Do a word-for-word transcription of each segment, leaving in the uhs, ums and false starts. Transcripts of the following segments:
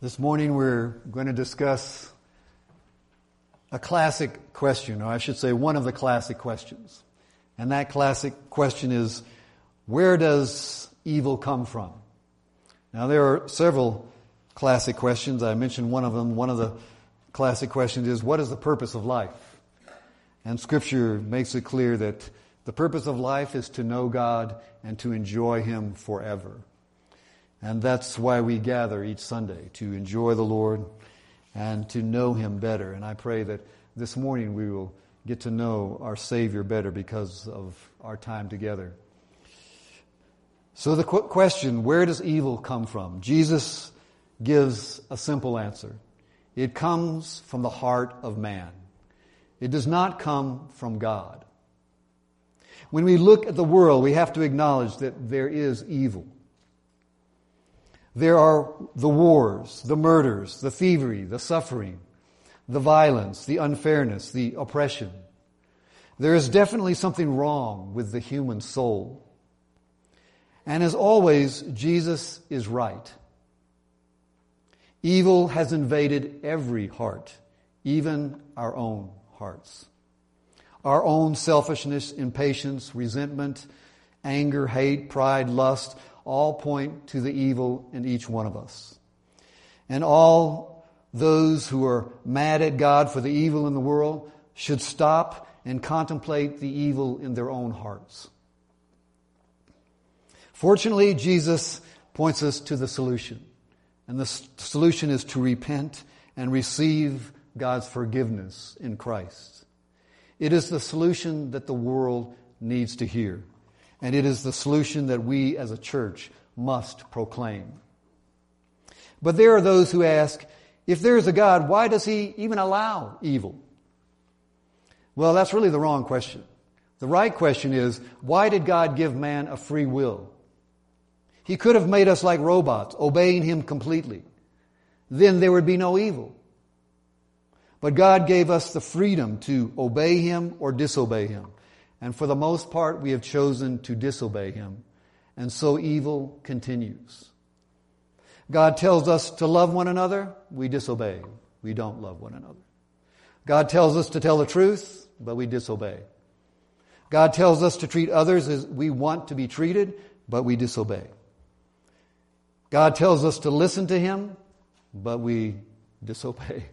This morning we're going to discuss a classic question, or I should say one of the classic questions. And that classic question is, where does evil come from? Now there are several classic questions. I mentioned one of them. One of the classic questions is, what is the purpose of life? And Scripture makes it clear that the purpose of life is to know God and to enjoy Him forever. And that's why we gather each Sunday, to enjoy the Lord and to know Him better. And I pray that this morning we will get to know our Savior better because of our time together. So the qu- question, where does evil come from? Jesus gives a simple answer. It comes from the heart of man. It does not come from God. When we look at the world, we have to acknowledge that there is evil. There are the wars, the murders, the thievery, the suffering, the violence, the unfairness, the oppression. There is definitely something wrong with the human soul. And as always, Jesus is right. Evil has invaded every heart, even our own hearts. Our own selfishness, impatience, resentment, anger, hate, pride, lust, all point to the evil in each one of us. And all those who are mad at God for the evil in the world should stop and contemplate the evil in their own hearts. Fortunately, Jesus points us to the solution. And the solution is to repent and receive God's forgiveness in Christ. It is the solution that the world needs to hear. And it is the solution that we as a church must proclaim. But there are those who ask, if there is a God, why does He even allow evil? Well, that's really the wrong question. The right question is, why did God give man a free will? He could have made us like robots, obeying Him completely. Then there would be no evil. But God gave us the freedom to obey Him or disobey Him. And for the most part, we have chosen to disobey Him. And so evil continues. God tells us to love one another. We disobey. We don't love one another. God tells us to tell the truth, but we disobey. God tells us to treat others as we want to be treated, but we disobey. God tells us to listen to Him, but we disobey.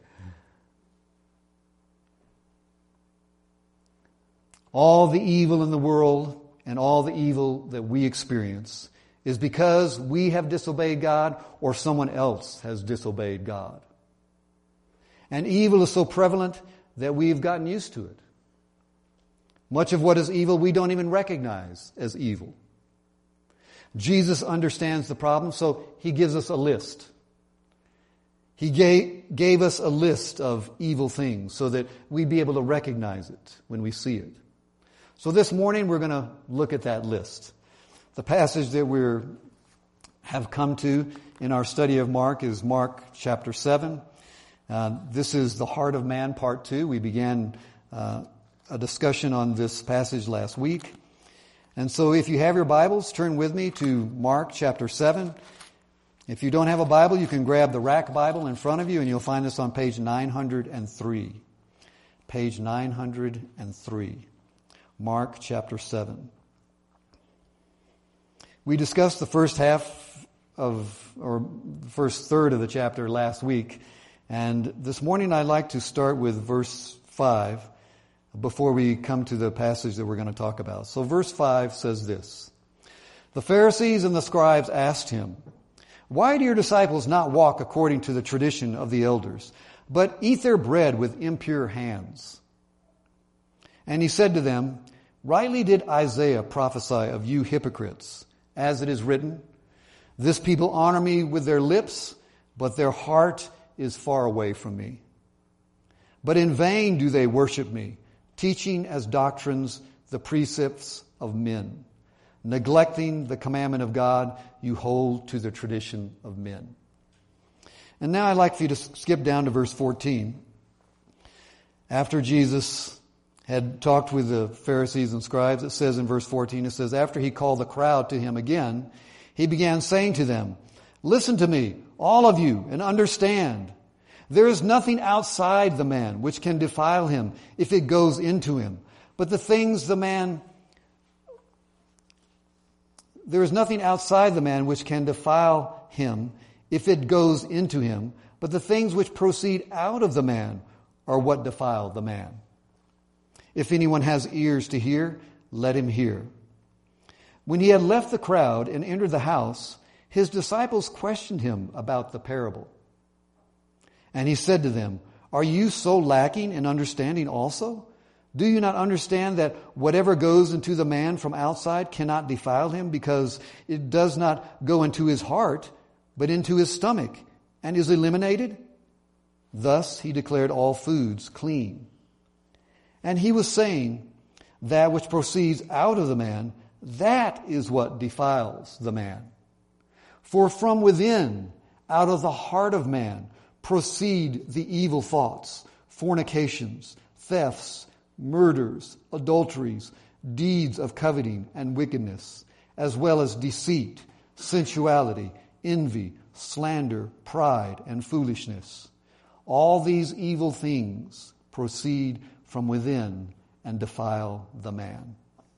All the evil in the world and all the evil that we experience is because we have disobeyed God or someone else has disobeyed God. And evil is so prevalent that we've gotten used to it. Much of what is evil we don't even recognize as evil. Jesus understands the problem, so He gives us a list. He gave, gave us a list of evil things so that we'd be able to recognize it when we see it. So this morning we're going to look at that list. The passage that we have come to in our study of Mark is Mark chapter seven. Uh, this is the heart of man, part two. We began uh, a discussion on this passage last week. And so if you have your Bibles, turn with me to Mark chapter seven. If you don't have a Bible, you can grab the rack Bible in front of you and you'll find this on page nine hundred three. Page nine hundred three. Mark chapter seven. We discussed the first half of, or the first third of the chapter last week. And this morning I'd like to start with verse five before we come to the passage that we're going to talk about. So verse five says this. The Pharisees and the scribes asked Him, why do your disciples not walk according to the tradition of the elders, but eat their bread with impure hands? And He said to them, rightly did Isaiah prophesy of you hypocrites, as it is written, this people honor me with their lips, but their heart is far away from me. But in vain do they worship me, teaching as doctrines the precepts of men. Neglecting the commandment of God, you hold to the tradition of men. And now I'd like for you to skip down to verse fourteen. After Jesus had talked with the Pharisees and scribes, it says in verse fourteen, it says, after He called the crowd to Him again, He began saying to them, listen to me, all of you, and understand. There is nothing outside the man which can defile him if it goes into him. But the things the man, there is nothing outside the man which can defile him if it goes into him. But the things which proceed out of the man are what defile the man. If anyone has ears to hear, let him hear. When he had left the crowd and entered the house, his disciples questioned him about the parable. And he said to them, are you so lacking in understanding also? Do you not understand that whatever goes into the man from outside cannot defile him, because it does not go into his heart, but into his stomach, and is eliminated? Thus he declared all foods clean. And he was saying, that which proceeds out of the man, that is what defiles the man. For from within, out of the heart of man, proceed the evil thoughts, fornications, thefts, murders, adulteries, deeds of coveting and wickedness, as well as deceit, sensuality, envy, slander, pride, and foolishness. All these evil things proceed from within and defile the man.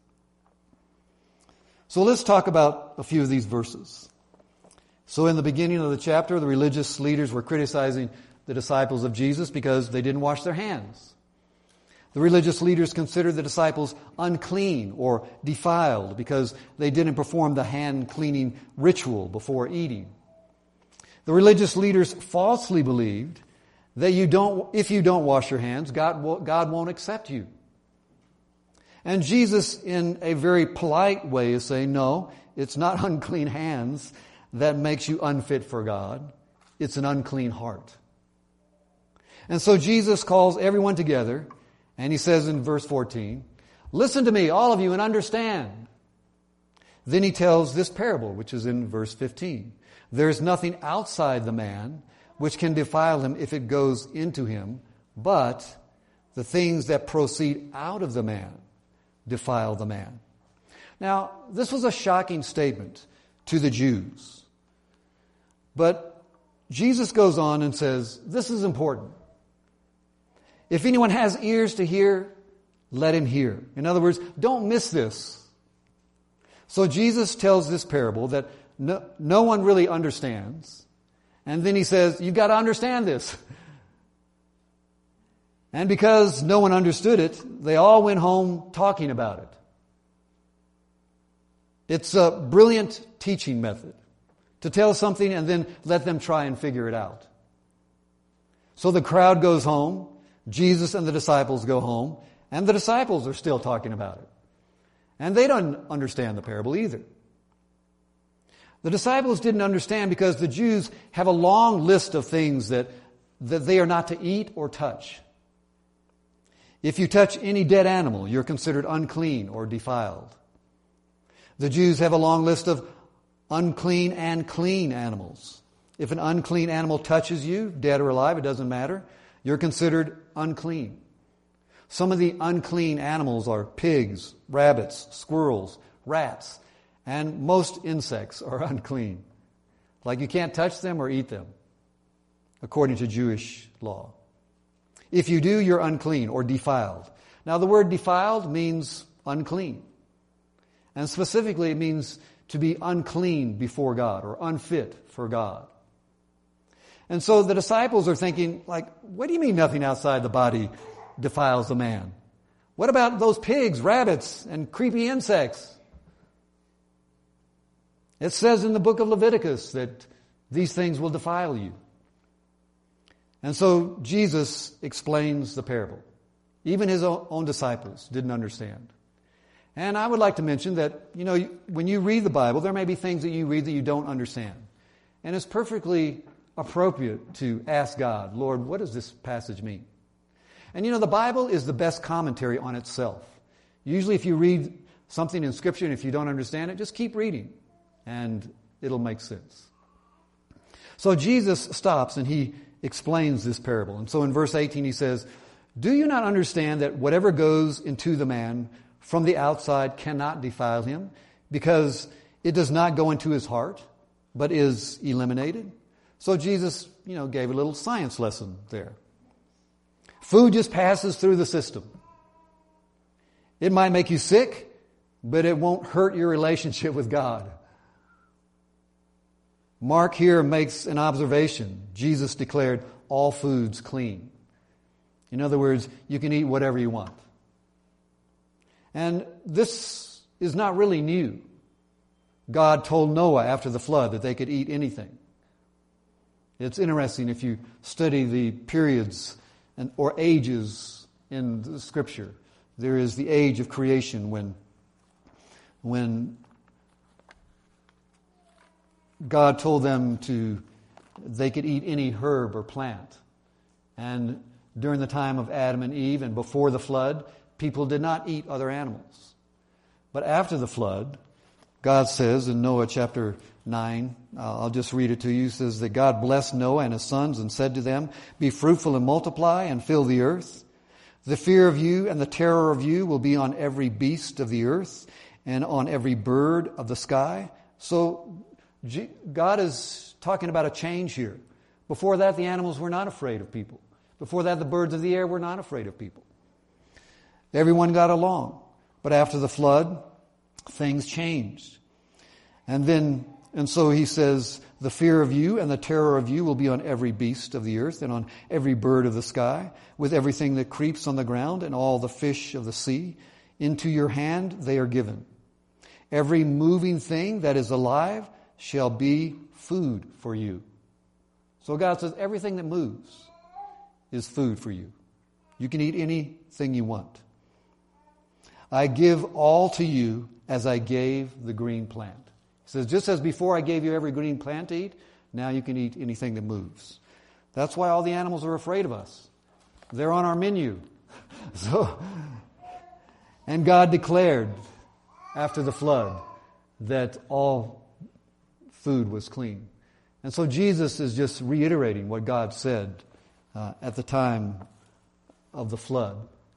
So let's talk about a few of these verses. So in the beginning of the chapter, the religious leaders were criticizing the disciples of Jesus because they didn't wash their hands. The religious leaders considered the disciples unclean or defiled because they didn't perform the hand cleaning ritual before eating. The religious leaders falsely believed that you don't, if you don't wash your hands, God will, God won't accept you. And Jesus, in a very polite way, is saying, no, it's not unclean hands that makes you unfit for God. It's an unclean heart. And so Jesus calls everyone together, and he says in verse fourteen, listen to me, all of you, and understand. Then he tells this parable, which is in verse fifteen. There is nothing outside the man which can defile him if it goes into him, but the things that proceed out of the man defile the man. Now, this was a shocking statement to the Jews. But Jesus goes on and says, this is important. If anyone has ears to hear, let him hear. In other words, don't miss this. So Jesus tells this parable that no, no one really understands. And then he says, you've got to understand this. And because no one understood it, they all went home talking about it. It's a brilliant teaching method to tell something and then let them try and figure it out. So the crowd goes home, Jesus and the disciples go home, and the disciples are still talking about it. And they don't understand the parable either. The disciples didn't understand because the Jews have a long list of things that, that they are not to eat or touch. If you touch any dead animal, you're considered unclean or defiled. The Jews have a long list of unclean and clean animals. If an unclean animal touches you, dead or alive, it doesn't matter, you're considered unclean. Some of the unclean animals are pigs, rabbits, squirrels, rats, and most insects are unclean. Like you can't touch them or eat them, according to Jewish law. If you do, you're unclean or defiled. Now the word defiled means unclean. And specifically it means to be unclean before God or unfit for God. And so the disciples are thinking, like, what do you mean nothing outside the body defiles the man? What about those pigs, rabbits, and creepy insects? It says in the book of Leviticus that these things will defile you. And so Jesus explains the parable. Even his own disciples didn't understand. And I would like to mention that, you know, when you read the Bible, there may be things that you read that you don't understand. And it's perfectly appropriate to ask God, Lord, what does this passage mean? And you know, the Bible is the best commentary on itself. Usually if you read something in Scripture and if you don't understand it, just keep reading and it'll make sense. So Jesus stops and he explains this parable. And so in verse eighteen he says, do you not understand that whatever goes into the man from the outside cannot defile him, because it does not go into his heart, but is eliminated? So Jesus, you know, gave a little science lesson there. Food just passes through the system. It might make you sick, but it won't hurt your relationship with God. Mark here makes an observation. Jesus declared all foods clean. In other words, you can eat whatever you want. And this is not really new. God told Noah after the flood that they could eat anything. It's interesting if you study the periods and or ages in the Scripture. There is the age of creation when, when God told them to they could eat any herb or plant. And during the time of Adam and Eve and before the flood, people did not eat other animals. But after the flood, God says in Noah chapter nine, uh, I'll just read it to you, says that God blessed Noah and his sons and said to them, "Be fruitful and multiply and fill the earth. The fear of you and the terror of you will be on every beast of the earth and on every bird of the sky." So God is talking about a change here. Before that, the animals were not afraid of people. Before that, the birds of the air were not afraid of people. Everyone got along. But after the flood, things changed. And then, and so he says, "The fear of you and the terror of you will be on every beast of the earth and on every bird of the sky, with everything that creeps on the ground and all the fish of the sea. Into your hand they are given. Every moving thing that is alive shall be food for you." So God says everything that moves is food for you. You can eat anything you want. "I give all to you as I gave the green plant." He says, just as before I gave you every green plant to eat, now you can eat anything that moves. That's why all the animals are afraid of us. They're on our menu. So, and God declared after the flood that all food was clean. And so Jesus is just reiterating what God said uh, at the time of the flood.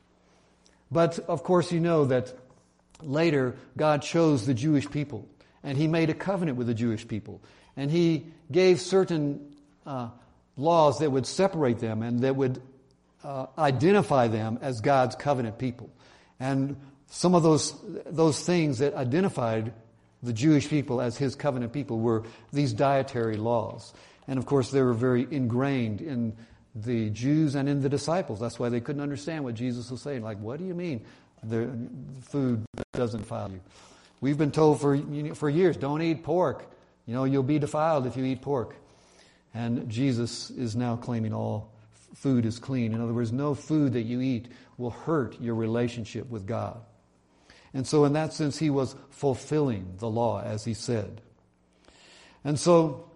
But of course you know that later God chose the Jewish people and He made a covenant with the Jewish people. And He gave certain uh, laws that would separate them and that would uh, identify them as God's covenant people. And some of those those things that identified the Jewish people as His covenant people were these dietary laws. And of course they were very ingrained in the Jews and in the disciples. That's why they couldn't understand what Jesus was saying. Like, what do you mean the food doesn't defile you? We've been told for for years, don't eat pork. You know, you'll be defiled if you eat pork. And Jesus is now claiming all food is clean. In other words, no food that you eat will hurt your relationship with God. And so in that sense, He was fulfilling the law as He said. And so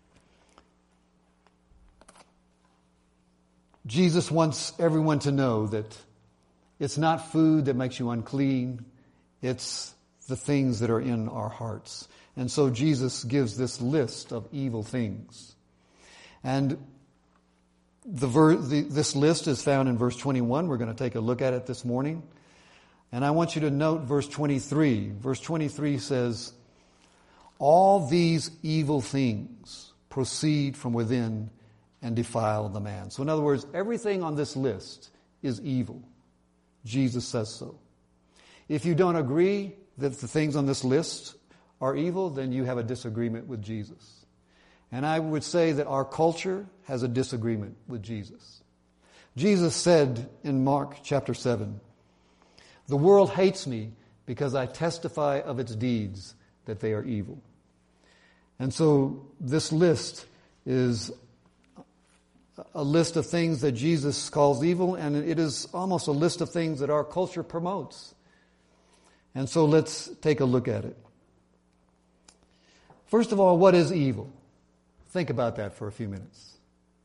Jesus wants everyone to know that it's not food that makes you unclean. It's the things that are in our hearts. And so Jesus gives this list of evil things. And the, ver- the this list is found in verse twenty-one. We're going to take a look at it this morning. And I want you to note verse twenty-three. Verse twenty-three says, "All these evil things proceed from within and defile the man." So in other words, everything on this list is evil. Jesus says so. If you don't agree that the things on this list are evil, then you have a disagreement with Jesus. And I would say that our culture has a disagreement with Jesus. Jesus said in Mark chapter seven, "The world hates me because I testify of its deeds that they are evil." And so this list is a list of things that Jesus calls evil, and it is almost a list of things that our culture promotes. And so let's take a look at it. First of all, what is evil? Think about that for a few minutes.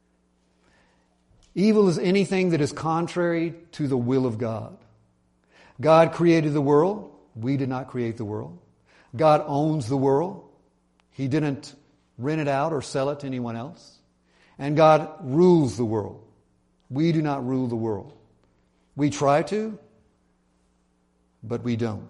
Evil is anything that is contrary to the will of God. God created the world. We did not create the world. God owns the world. He didn't rent it out or sell it to anyone else. And God rules the world. We do not rule the world. We try to, but we don't.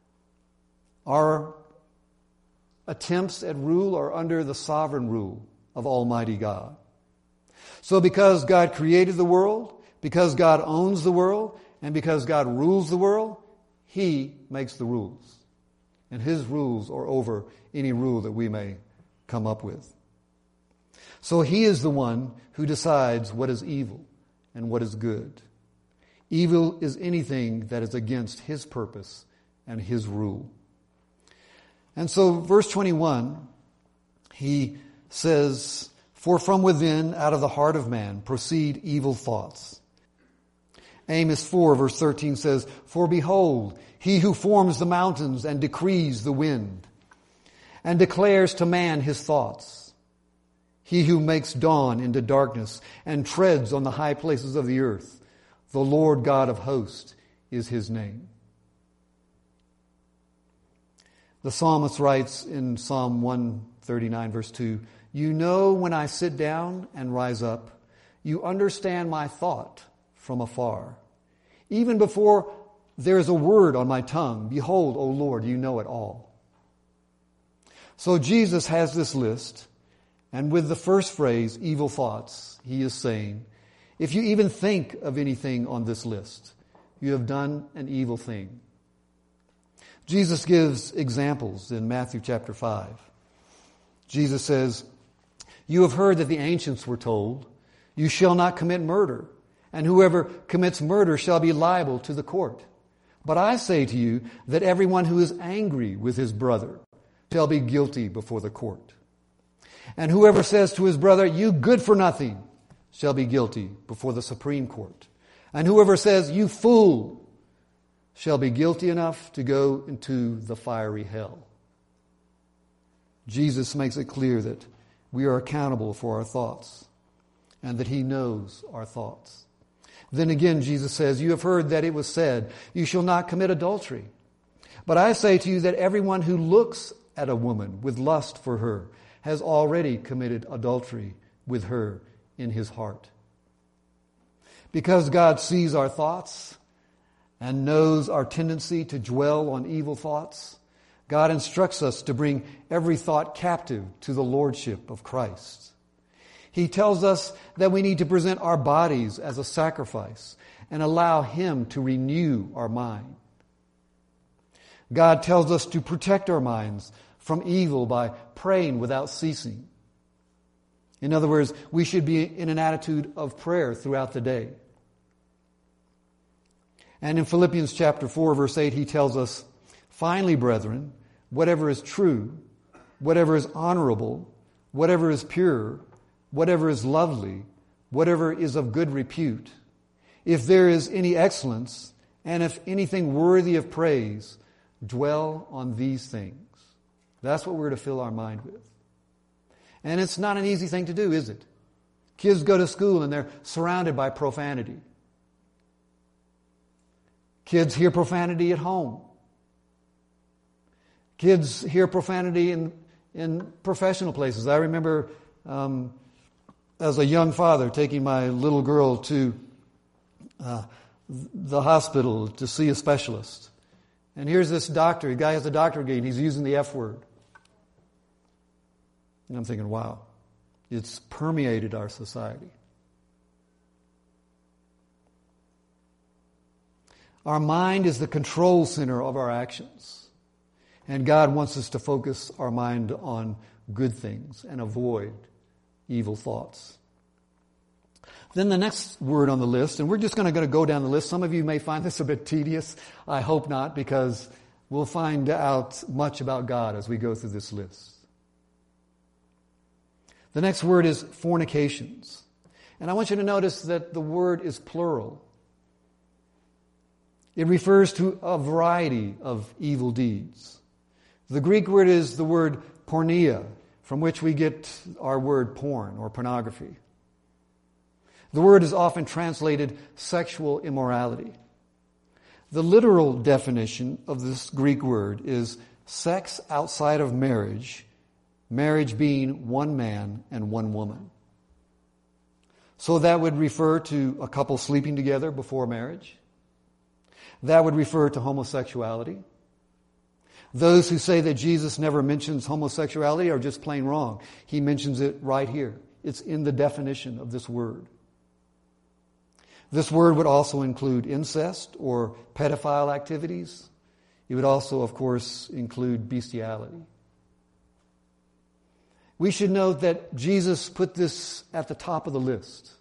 Our attempts at rule are under the sovereign rule of Almighty God. So because God created the world, because God owns the world, and because God rules the world, He makes the rules. And His rules are over any rule that we may come up with. So He is the one who decides what is evil and what is good. Evil is anything that is against His purpose and His rule. And so verse twenty-one, he says, "For from within, out of the heart of man, proceed evil thoughts." Amos four verse thirteen says, "For behold, He who forms the mountains and decrees the wind, and declares to man his thoughts. He who makes dawn into darkness and treads on the high places of the earth. The Lord God of hosts is His name." The psalmist writes in Psalm one thirty-nine verse two, "You know when I sit down and rise up. You understand my thought from afar. Even before there is a word on my tongue, behold, O Lord, you know it all." So Jesus has this list, and with the first phrase, evil thoughts, He is saying, if you even think of anything on this list, you have done an evil thing. Jesus gives examples in Matthew chapter five. Jesus says, "You have heard that the ancients were told, 'You shall not commit murder, and whoever commits murder shall be liable to the court.' But I say to you that everyone who is angry with his brother shall be guilty before the court. And whoever says to his brother, 'You good for nothing,' shall be guilty before the Supreme Court. And whoever says, 'You fool,' shall be guilty enough to go into the fiery hell." Jesus makes it clear that we are accountable for our thoughts and that He knows our thoughts. Then again, Jesus says, "You have heard that it was said, 'You shall not commit adultery.' But I say to you that everyone who looks at a woman with lust for her has already committed adultery with her in his heart." Because God sees our thoughts and knows our tendency to dwell on evil thoughts, God instructs us to bring every thought captive to the lordship of Christ. He tells us that we need to present our bodies as a sacrifice and allow Him to renew our mind. God tells us to protect our minds from evil by praying without ceasing. In other words, we should be in an attitude of prayer throughout the day. And in Philippians chapter four, verse eight, he tells us, "Finally, brethren, whatever is true, whatever is honorable, whatever is pure, whatever is lovely, whatever is of good repute, if there is any excellence, and if anything worthy of praise, dwell on these things." That's what we're to fill our mind with. And it's not an easy thing to do, is it? Kids go to school and they're surrounded by profanity. Kids hear profanity at home. Kids hear profanity in, in professional places. I remember um, as a young father taking my little girl to uh, the hospital to see a specialist. And here's this doctor. The guy has a doctorate degree and he's using the F word. And I'm thinking, wow, it's permeated our society. Our mind is the control center of our actions. And God wants us to focus our mind on good things and avoid evil thoughts. Then the next word on the list, and we're just going to go down the list. Some of you may find this a bit tedious. I hope not, because we'll find out much about God as we go through this list. The next word is fornications. And I want you to notice that the word is plural. It refers to a variety of evil deeds. The Greek word is the word porneia, from which we get our word porn or pornography. The word is often translated sexual immorality. The literal definition of this Greek word is sex outside of marriage, marriage being one man and one woman. So that would refer to a couple sleeping together before marriage. That would refer to homosexuality. Those who say that Jesus never mentions homosexuality are just plain wrong. He mentions it right here. It's in the definition of this word. This word would also include incest or pedophile activities. It would also, of course, include bestiality. We should note that Jesus put this at the top of the list.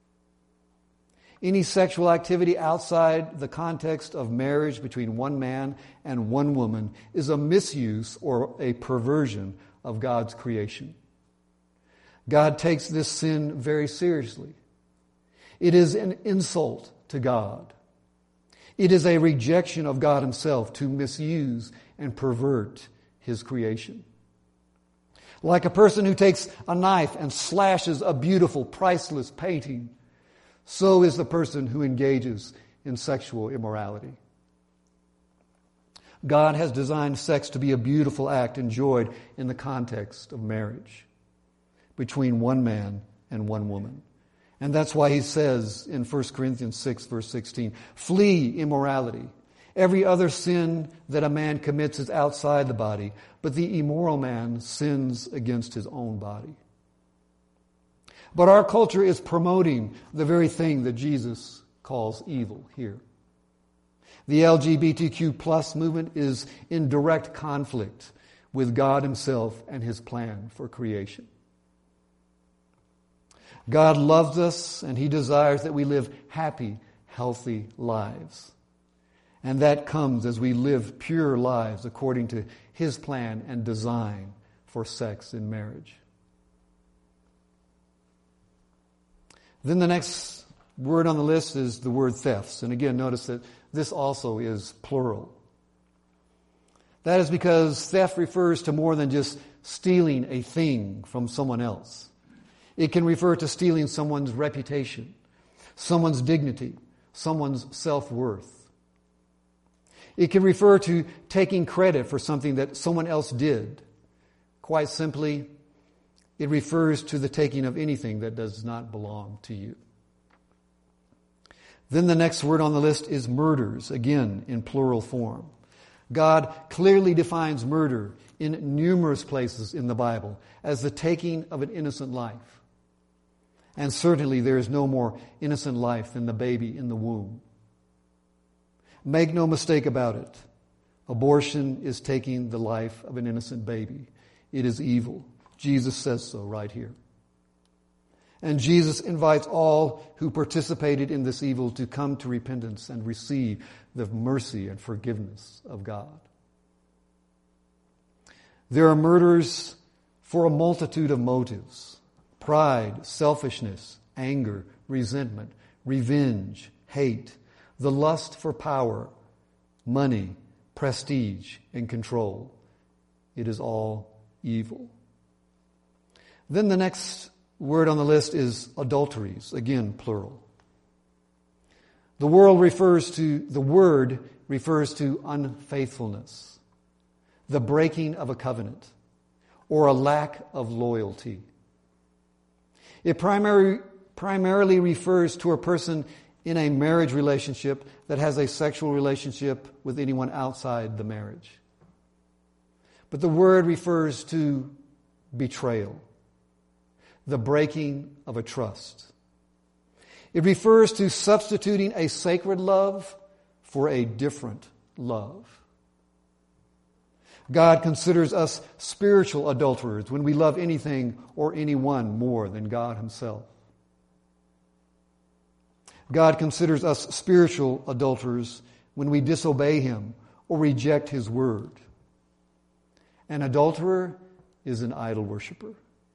Any sexual activity outside the context of marriage between one man and one woman is a misuse or a perversion of God's creation. God takes this sin very seriously. It is an insult to God. It is a rejection of God Himself to misuse and pervert His creation. Like a person who takes a knife and slashes a beautiful, priceless painting, so is the person who engages in sexual immorality. God has designed sex to be a beautiful act enjoyed in the context of marriage between one man and one woman. And that's why He says in First Corinthians six, verse sixteen, flee immorality. Every other sin that a man commits is outside the body, but the immoral man sins against his own body. But our culture is promoting the very thing that Jesus calls evil here. The L G B T Q plus movement is in direct conflict with God Himself and His plan for creation. God loves us and He desires that we live happy, healthy lives. And that comes as we live pure lives according to His plan and design for sex in marriage. Then the next word on the list is the word thefts. And again, notice that this also is plural. That is because theft refers to more than just stealing a thing from someone else. It can refer to stealing someone's reputation, someone's dignity, someone's self-worth. It can refer to taking credit for something that someone else did. Quite simply, it refers to the taking of anything that does not belong to you. Then the next word on the list is murders, again in plural form. God clearly defines murder in numerous places in the Bible as the taking of an innocent life. And certainly there is no more innocent life than the baby in the womb. Make no mistake about it. Abortion is taking the life of an innocent baby. It is evil. Jesus says so right here. And Jesus invites all who participated in this evil to come to repentance and receive the mercy and forgiveness of God. There are murders for a multitude of motives: pride, selfishness, anger, resentment, revenge, hate, the lust for power, money, prestige, and control. It is all evil. Then the next word on the list is adulteries, again plural. The world refers to, the word refers to unfaithfulness, the breaking of a covenant, or a lack of loyalty. It primary, primarily refers to a person in a marriage relationship that has a sexual relationship with anyone outside the marriage. But the word refers to betrayal, the breaking of a trust. It refers to substituting a sacred love for a different love. God considers us spiritual adulterers when we love anything or anyone more than God Himself. God considers us spiritual adulterers when we disobey Him or reject His word. An adulterer is an idol worshiper.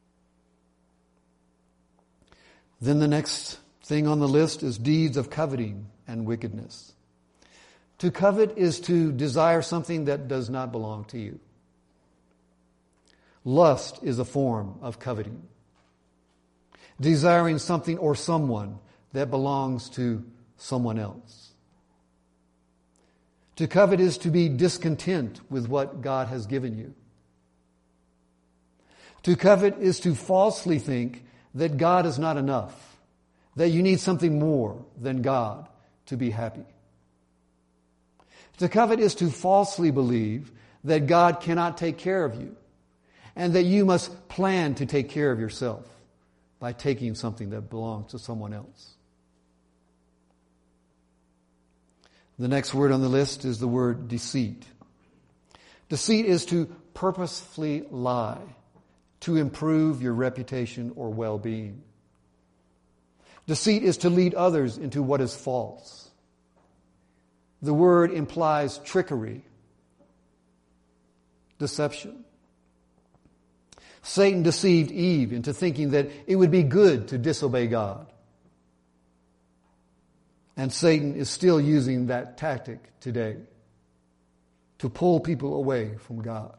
Then the next thing on the list is deeds of coveting and wickedness. To covet is to desire something that does not belong to you. Lust is a form of coveting. Desiring something or someone that belongs to someone else. To covet is to be discontent with what God has given you. To covet is to falsely think that God is not enough, that you need something more than God to be happy. To covet is to falsely believe that God cannot take care of you, and that you must plan to take care of yourself by taking something that belongs to someone else. The next word on the list is the word deceit. Deceit is to purposefully lie to improve your reputation or well-being. Deceit is to lead others into what is false. The word implies trickery, deception. Satan deceived Eve into thinking that it would be good to disobey God. And Satan is still using that tactic today to pull people away from God.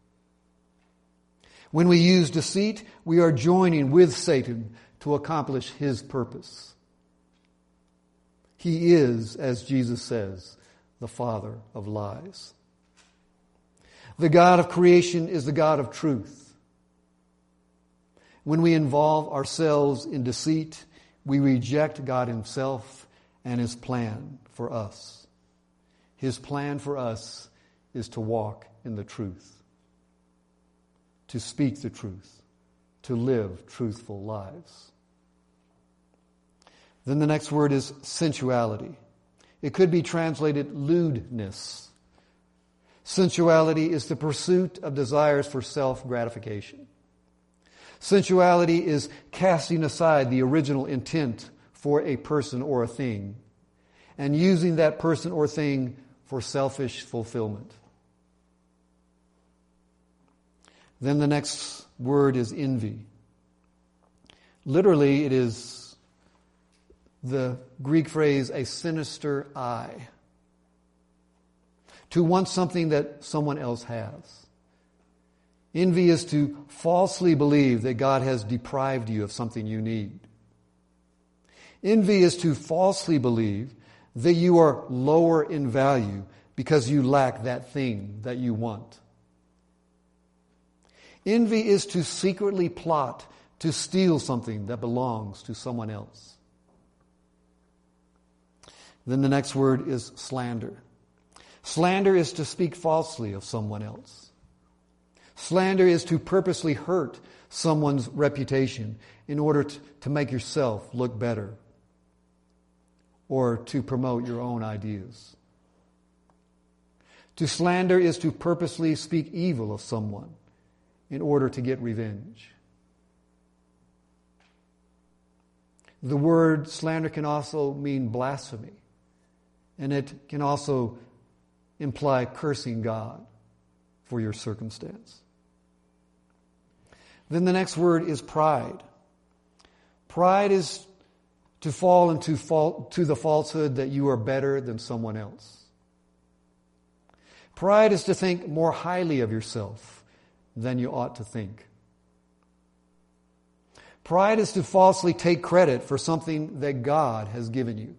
When we use deceit, we are joining with Satan to accomplish his purpose. He is, as Jesus says, the father of lies. The God of creation is the God of truth. When we involve ourselves in deceit, we reject God himself and his plan for us. His plan for us is to walk in the truth, to speak the truth, to live truthful lives. Then the next word is sensuality. It could be translated lewdness. Sensuality is the pursuit of desires for self-gratification. Sensuality is casting aside the original intent for a person or a thing and using that person or thing for selfish fulfillment. Then the next word is envy. Literally, it is the Greek phrase, a sinister eye. To want something that someone else has. Envy is to falsely believe that God has deprived you of something you need. Envy is to falsely believe that you are lower in value because you lack that thing that you want. Envy is to secretly plot to steal something that belongs to someone else. Then the next word is slander. Slander is to speak falsely of someone else. Slander is to purposely hurt someone's reputation in order to, to make yourself look better or to promote your own ideas. To slander is to purposely speak evil of someone in order to get revenge. The word slander can also mean blasphemy, and it can also imply cursing God for your circumstance. Then the next word is pride. Pride is to fall into fal- to the falsehood that you are better than someone else. Pride is to think more highly of yourself than you ought to think. Pride is to falsely take credit for something that God has given you.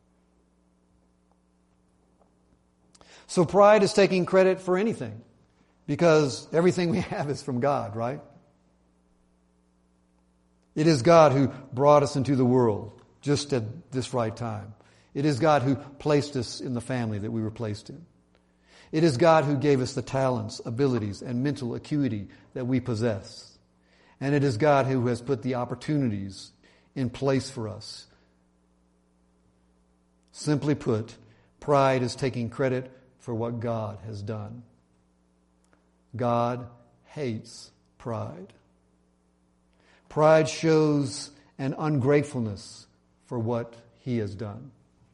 So pride is taking credit for anything, because everything we have is from God, right? It is God who brought us into the world just at this right time. It is God who placed us in the family that we were placed in. It is God who gave us the talents, abilities, and mental acuity that we possess. And it is God who has put the opportunities in place for us. Simply put, pride is taking credit for what God has done. God hates pride. Pride shows an ungratefulness for what He has done.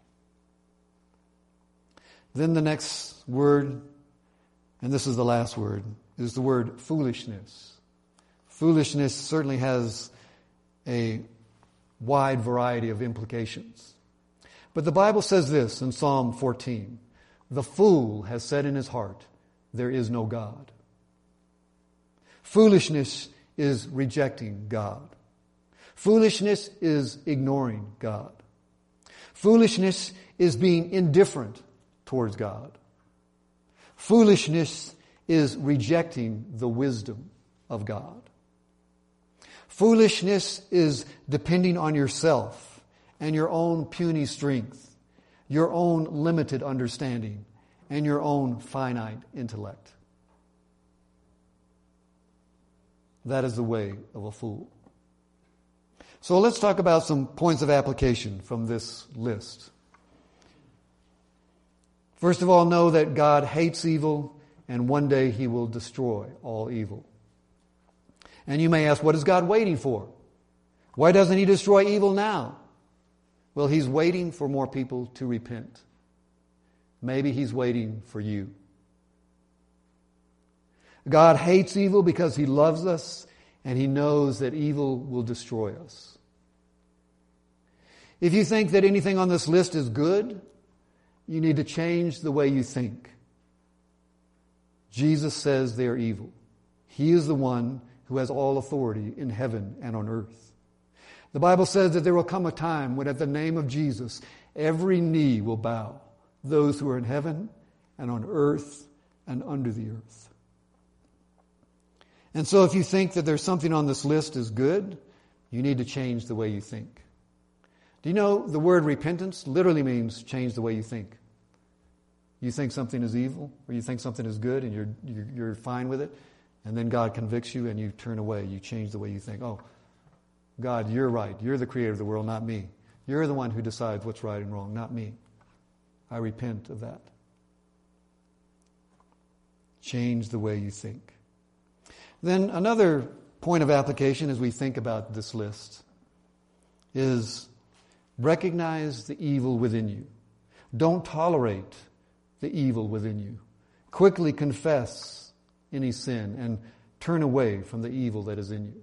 Then the next word, and this is the last word, is the word foolishness. Foolishness certainly has a wide variety of implications. But the Bible says this in Psalm fourteen, "The fool has said in his heart, there is no God." Foolishness is rejecting God. Foolishness is ignoring God. Foolishness is being indifferent towards God. Foolishness is rejecting the wisdom of God. Foolishness is depending on yourself and your own puny strength, your own limited understanding, and your own finite intellect. That is the way of a fool. So let's talk about some points of application from this list. First of all, know that God hates evil, and one day He will destroy all evil. And you may ask, what is God waiting for? Why doesn't He destroy evil now? Well, He's waiting for more people to repent. Maybe He's waiting for you. God hates evil because He loves us, and He knows that evil will destroy us. If you think that anything on this list is good, you need to change the way you think. Jesus says they are evil. He is the one who has all authority in heaven and on earth. The Bible says that there will come a time when at the name of Jesus, every knee will bow, those who are in heaven and on earth and under the earth. And so if you think that there's something on this list is good, you need to change the way you think. Do you know the word repentance literally means change the way you think? You think something is evil, or you think something is good, and you're, you're you're fine with it, and then God convicts you and you turn away. You change the way you think. Oh, God, you're right. You're the creator of the world, not me. You're the one who decides what's right and wrong, not me. I repent of that. Change the way you think. Then another point of application as we think about this list is recognize the evil within you. Don't tolerate the evil within you. Quickly confess any sin and turn away from the evil that is in you.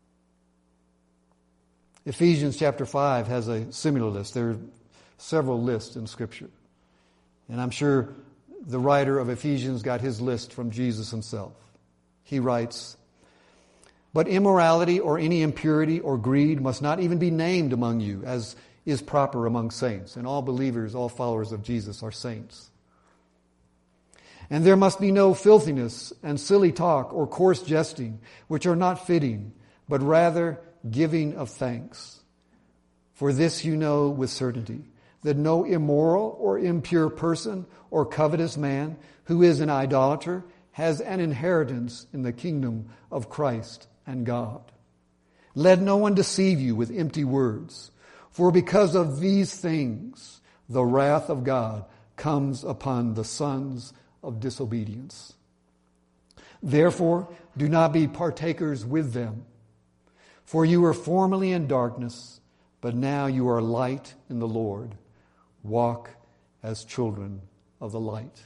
Ephesians chapter five has a similar list. There are several lists in Scripture. And I'm sure the writer of Ephesians got his list from Jesus himself. He writes, "But immorality or any impurity or greed must not even be named among you, as is proper among saints." And all believers, all followers of Jesus are saints. "And there must be no filthiness and silly talk or coarse jesting, which are not fitting, but rather giving of thanks. For this you know with certainty, that no immoral or impure person or covetous man who is an idolater has an inheritance in the kingdom of Christ and God. Let no one deceive you with empty words, for because of these things the wrath of God comes upon the sons of disobedience. Therefore, do not be partakers with them. For you were formerly in darkness, but now you are light in the Lord. Walk as children of the light."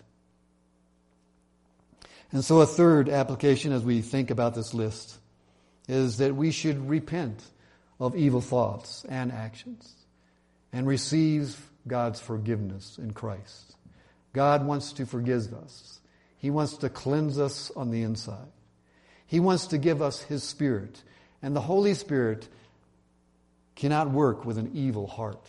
And so a third application as we think about this list is that we should repent of evil thoughts and actions and receive God's forgiveness in Christ. God wants to forgive us. He wants to cleanse us on the inside. He wants to give us His Spirit. And the Holy Spirit cannot work with an evil heart.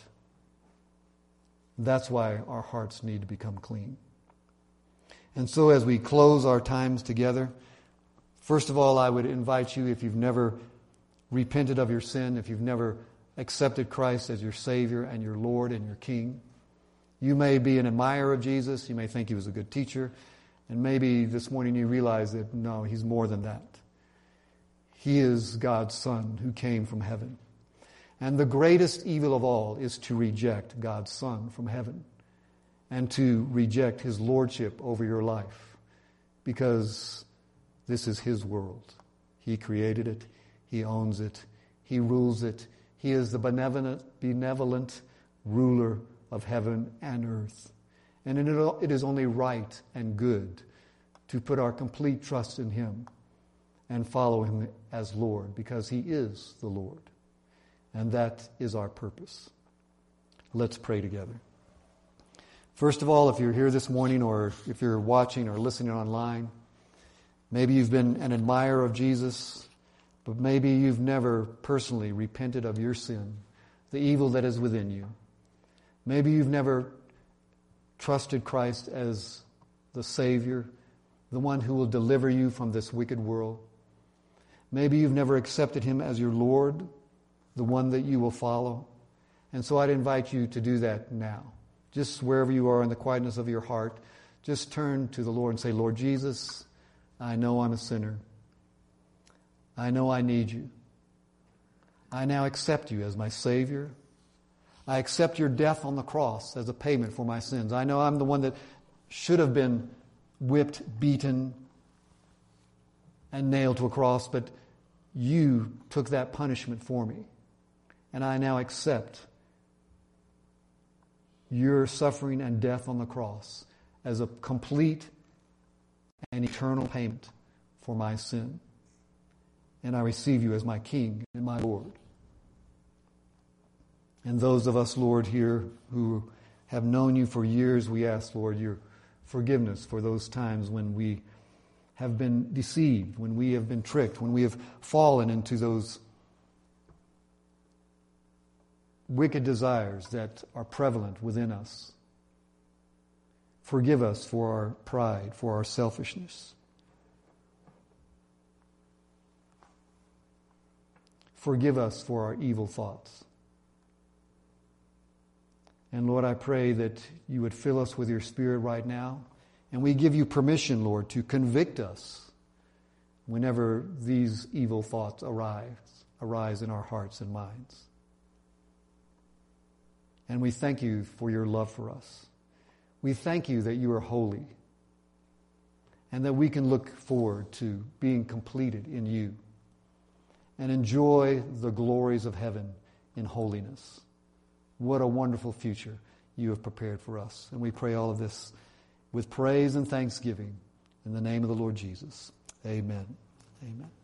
That's why our hearts need to become clean. And so as we close our times together, first of all, I would invite you, if you've never repented of your sin, if you've never accepted Christ as your Savior and your Lord and your King, you may be an admirer of Jesus. You may think He was a good teacher. And maybe this morning you realize that, no, He's more than that. He is God's Son who came from heaven. And the greatest evil of all is to reject God's Son from heaven and to reject His lordship over your life, because this is His world. He created it. He owns it. He rules it. He is the benevolent, benevolent ruler of heaven and earth. And it is only right and good to put our complete trust in Him and follow Him as Lord, because He is the Lord. And that is our purpose. Let's pray together. First of all, if you're here this morning, or if you're watching or listening online, maybe you've been an admirer of Jesus, but maybe you've never personally repented of your sin, the evil that is within you. Maybe you've never trusted Christ as the Savior, the one who will deliver you from this wicked world. Maybe you've never accepted Him as your Lord, the one that you will follow. And so I'd invite you to do that now. Just wherever you are in the quietness of your heart, just turn to the Lord and say, "Lord Jesus, I know I'm a sinner. I know I need you. I now accept you as my Savior. I accept your death on the cross as a payment for my sins. I know I'm the one that should have been whipped, beaten, and nailed to a cross, but you took that punishment for me. And I now accept your suffering and death on the cross as a complete and eternal payment for my sin. And I receive you as my King and my Lord. And those of us, Lord, here who have known you for years, we ask, Lord, your forgiveness for those times when we have been deceived, when we have been tricked, when we have fallen into those wicked desires that are prevalent within us. Forgive us for our pride, for our selfishness. Forgive us for our evil thoughts. And Lord, I pray that you would fill us with your Spirit right now. And we give you permission, Lord, to convict us whenever these evil thoughts arise, arise in our hearts and minds. And we thank you for your love for us. We thank you that you are holy and that we can look forward to being completed in you and enjoy the glories of heaven in holiness. What a wonderful future you have prepared for us. And we pray all of this with praise and thanksgiving in the name of the Lord Jesus. Amen. Amen.